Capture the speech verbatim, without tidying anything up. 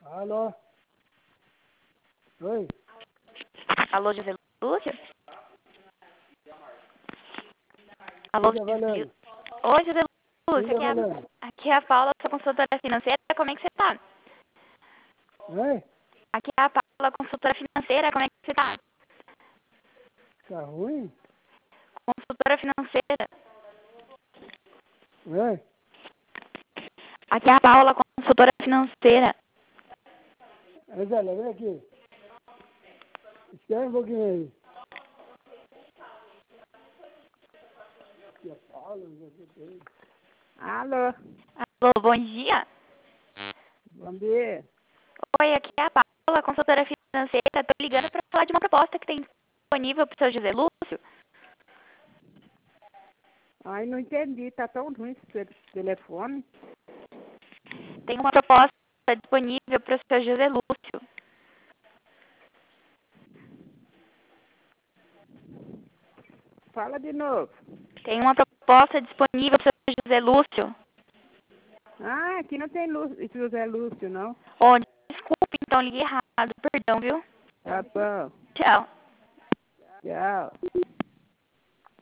Alô? Oi? Alô, José Lúcio? Alô, Liga, José Valendo. Oi, José Lúcio. Liga, Aqui é, Valendo. a, aqui é a Paula, sua consultora financeira. Como é que você tá? Oi? Aqui é a Paula, consultora financeira. Como é que você tá? Tá ruim? Consultora financeira. Oi? Aqui é a Paula, consultora financeira. Ô, Zé, vem aqui. Espera um pouquinho aí. Aqui é Paulo, não sei o que. Alô? Alô, bom dia. Bom dia. Oi, aqui é a Paula, consultora financeira. Tô ligando para falar de uma proposta que tem disponível para o seu José Lúcio. Ai, não entendi. Tá tão ruim esse te- telefone. Tem uma proposta disponível para o seu José Lúcio. Fala de novo. Tem uma proposta disponível para o seu José Lúcio. Ah, aqui não tem Lú- José Lúcio, não. Oh, desculpe, então liguei errado. Perdão, viu? Tá bom. Tchau. Tchau.